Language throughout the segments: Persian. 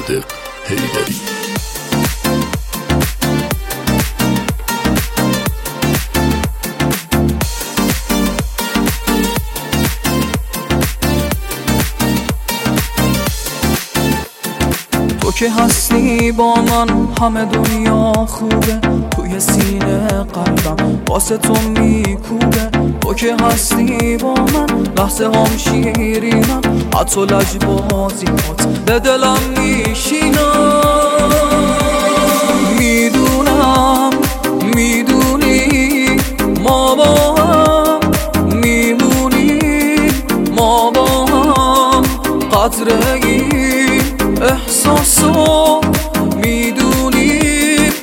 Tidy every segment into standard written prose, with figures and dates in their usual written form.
صادق حیدری. تو که هستی با من همه دنیا خوبه، توی سینه قلبم واسه تو میکوبه. تو که هستی با من لحظه هم شیرینم، حتی لجبازیات به دلم میشینم. میدونم میدونی ما با هم میمونیم، ما با هم قدر این احساسو میدونیم.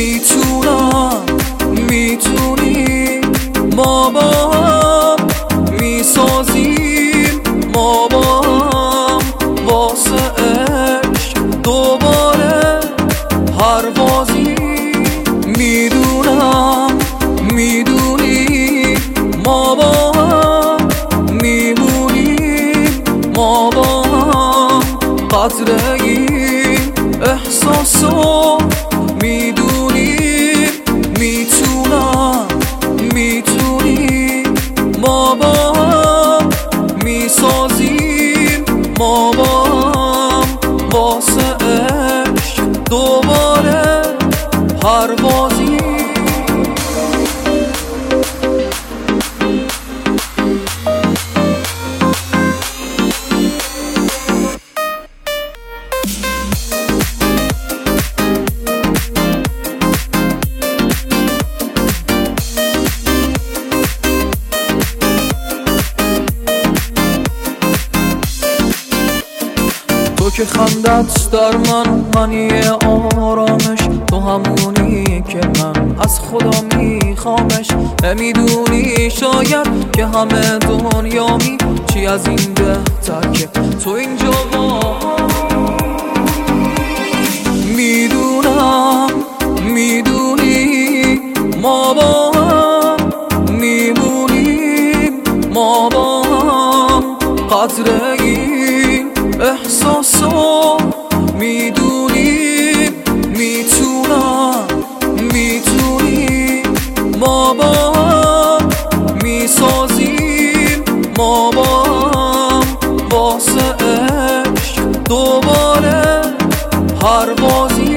میتونی ما با هم میسازیم، ما با هم واسه عشق دوباره پروازی. میدونم میدونی ما با هم میمونیم، ما با هم قدر این احساسو میدونیم. میتونی ما با هم میسازیم، ما با هم واسه عشق دوباره پروازی. تو که خندت در منی آرامش، تو همونی که من از خدا میخوامش. نمیدونی شاید که همه دنیامی چی از این بهتر که تو اینجا با. میدونی ما با هم میمونیم، ما با هم قدر این احساسو میدونیم. میتونی ما با هم میسازیم، ما با هم واسه عشق دوباره پروازی.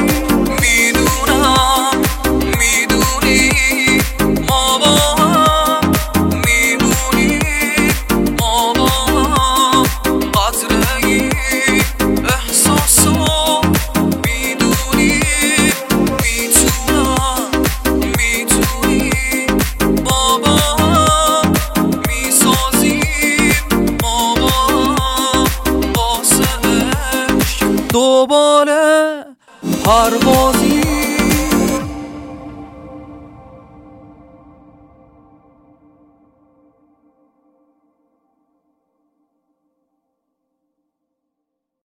میدونی ما با هم میمونیم، ما با هم قدر این احساسو میدونیم. میتونی ما با هم میسازیم، ما با هم واسه عشق دوباره پروازی.